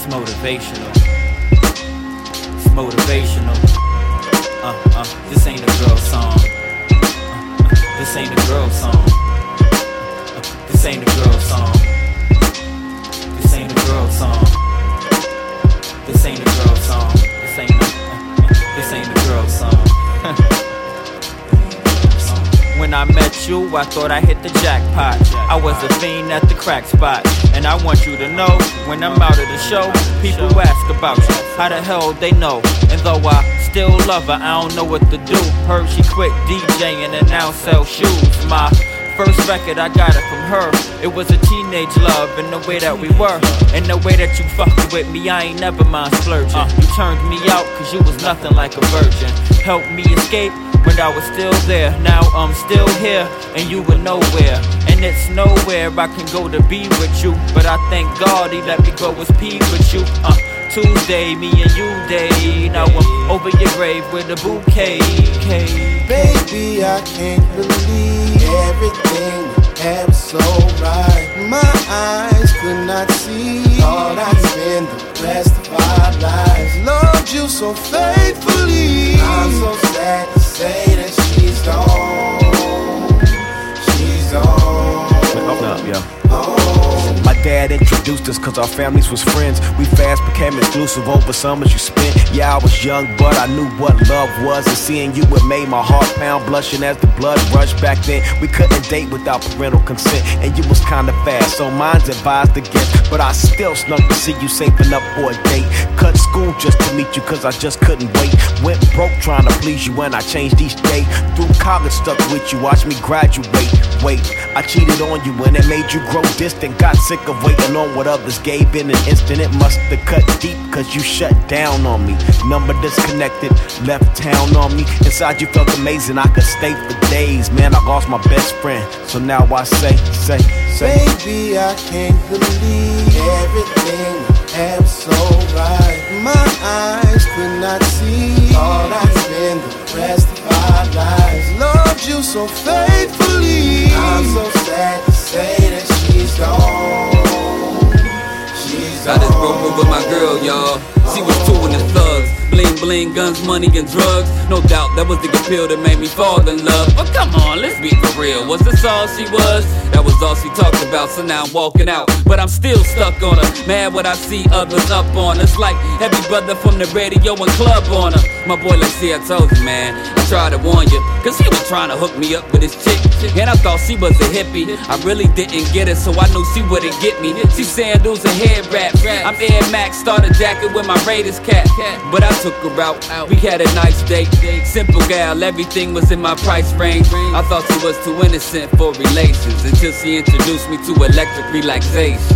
It's motivational. It's motivational. This ain't a girl song. This ain't a girl song. This ain't a girl song. This ain't a girl song. This ain't a girl song. This ain't a girl song. When I met you, I thought I hit the jackpot. I was a fiend at the crack spot. And I want you to know, when I'm out of the show, people ask about you. How the hell they know? And though I still love her, I don't know what to do. Heard she quit DJing and now sell shoes. My first record, I got it from her. It was a teenage love in the way that we were. In the way that you fucked with me, I ain't never mind splurging. You turned me out cause you was nothing like a virgin. Helped me escape when I was still there. Now I'm still here and you were nowhere. And it's nowhere I can go to be with you. But I thank God he let me go as P with you. Tuesday, me and you day. Now I'm over your grave with a bouquet. Baby, I can't believe everything you have so right. My eyes could not see. Thought I'd spend the rest of our lives. Loved you so faithfully. I'm so sad to say that she's gone. She's gone. Open up, yo. My dad introduced us cause our families was friends. We fast became exclusive over summers you spent. Yeah, I was young but I knew what love was. And seeing you it made my heart pound, blushing as the blood rushed. Back then we couldn't date without parental consent. And you was kinda fast, so mine's advised against. But I still snuck to see you saving up for a date. Cut school just to meet you cause I just couldn't wait. Went broke trying to please you and I changed each day. Through college stuck with you, watch me graduate. Wait, I cheated on you and it made you grow distant. Got sick of waiting on what others gave in an instant. It must have cut deep cause you shut down on me. Number disconnected, left town on me. Inside you felt amazing, I could stay for days. Man, I lost my best friend, so now I say Baby, I can't believe everything you have so right. My eyes could not see. Thought I'd spend the rest of our lives. Loved you so faithfully. I'm so sad to say that she's gone. She's gone. I just broke up with my girl, y'all. She was two in the thugs. Bling bling, guns, money, and drugs. No doubt that was the appeal that made me fall in love. But come on, let's be for real. Was this all she was? That was all she talked about, so now I'm walking out. But I'm still stuck on her. Mad what I see others up on. It's like Heavy Brother from the radio and club on her. My boy, like, see, I told you, man. I tried to warn you, cause he was trying to hook me up with his chick. And I thought she was a hippie. I really didn't get it, so I knew she wouldn't get me. She sandals and head wrap. I'm Air Max, starter jacket with my Raiders cap. But I took her out, we had a nice date. Simple gal, everything was in my price range. I thought she was too innocent for relations until she introduced me to electric relaxation.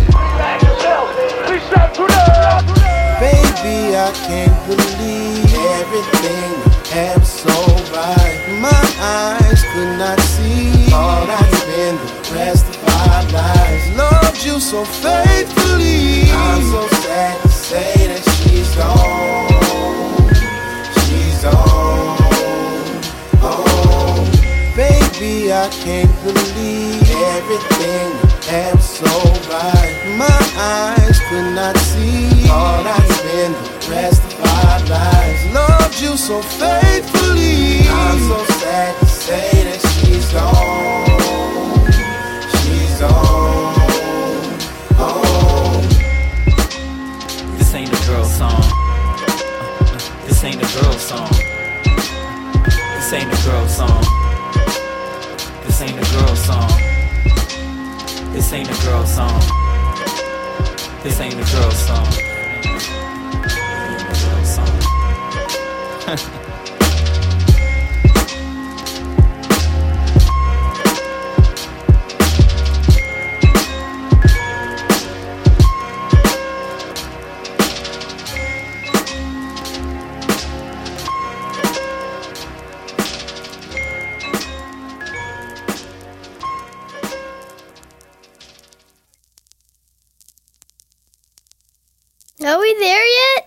Baby, I can't believe everything you have so right. My eyes could not see. Thought I'd spend the rest of our lives. Loved you so faithfully. I'm so sad to say that she's gone. She's gone. Oh, baby, I can't believe everything you have so right. My eyes could not see. Thought I'd spend the rest of our lives. Loved you so faithfully. I'm so sad to say that she's gone. She's gone. Oh. This ain't a girl song. This ain't a girl song. This ain't a girl song. This ain't a girl song. This ain't a girl song. This ain't a girl song. Are we there yet?